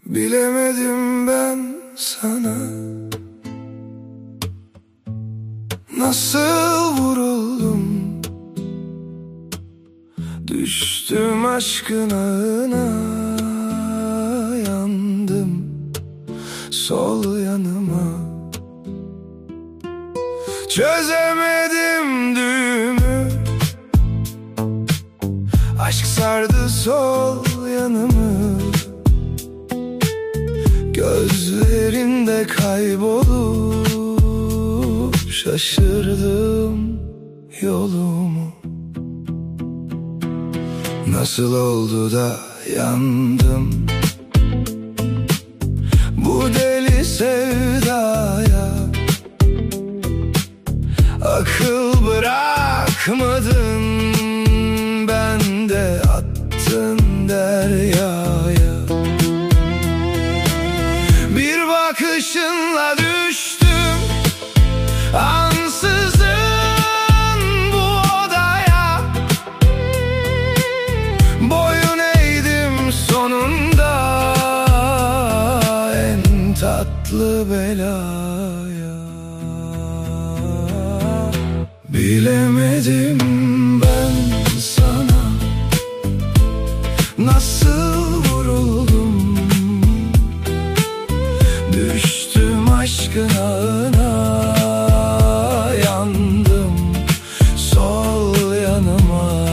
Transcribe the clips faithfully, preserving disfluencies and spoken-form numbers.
Bilemedim ben sana nasıl vuruldum. Düştüm aşkın ağına, yandım sol yanıma. Çözemedim düğümü, aşk sardı sol yanımı. Gözlerinde kaybolup şaşırdım yolumu. Nasıl oldu da yandım bu deli sevdaya? Akıl bırakmadın, ben de attın deryaya. Bir bakışınla düştüm ansızın bu odaya. Boyun eğdim sonunda en tatlı belaya. Bilemedim ben sana nasıl vuruldum. Düştüm aşkın ağına, yandım sol yanıma.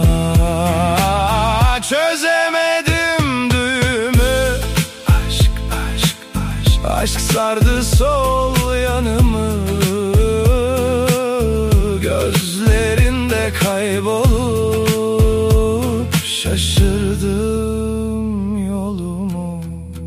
Çözemedim düğümü, aşk aşk aşk aşk sardı sol yanımı. Gözlerinde kaybolup şaşırdım yolumu.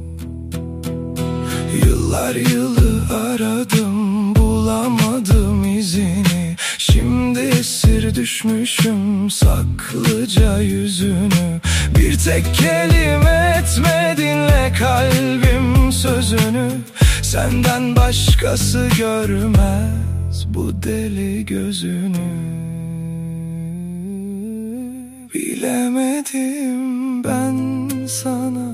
Yıllar yılı aradım, bulamadım izini. Şimdi esir düşmüşüm saklıca yüzünü. Bir tek kelime etme, dinle kalbim sözünü. Senden başkası görmez bu deli gözünü. Bilemedim ben sana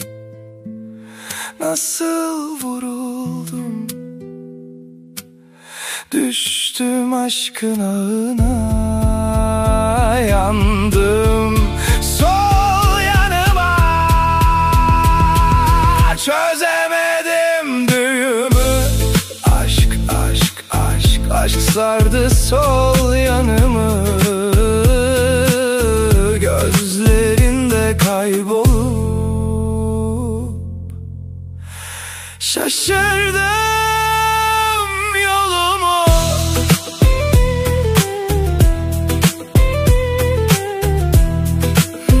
nasıl vuruldum. Düştüm aşkın ağına, yandım sol yanıma. Çözemedim düğümü, aşk aşk aşk aşk sardı sol yanımı. Gözlerinde kaybolup şaşırdım yolumu.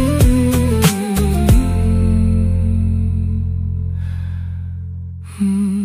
Hmm. Hmm.